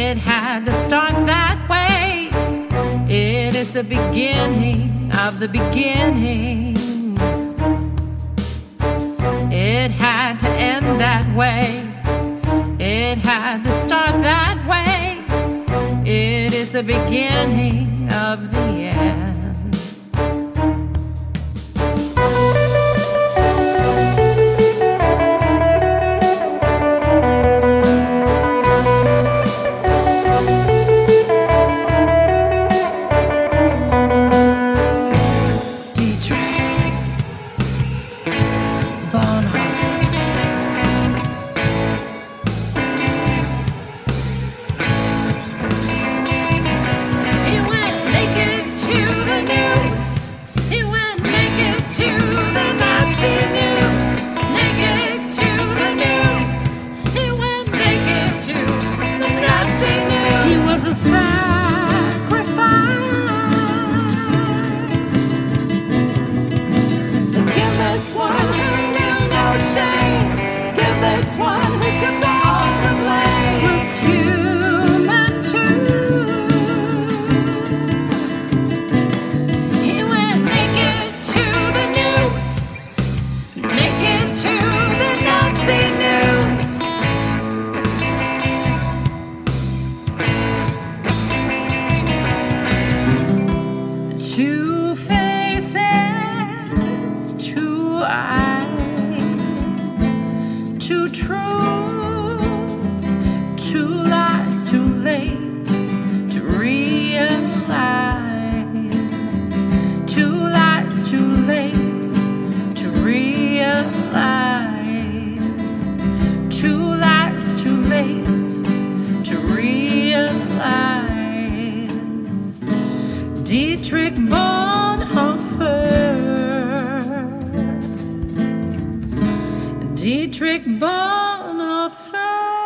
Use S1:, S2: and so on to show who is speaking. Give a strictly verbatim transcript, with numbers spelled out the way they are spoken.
S1: It had to start that way. It is the beginning of the beginning. It had to end that way. It had to start that way. It is the beginning of the end. Two faces, two eyes, two truths, two lies, too late to realize. Two lies, too late to realize. Two lies, too late to realize. Dietrich Bonhoeffer, Dietrich Bonhoeffer.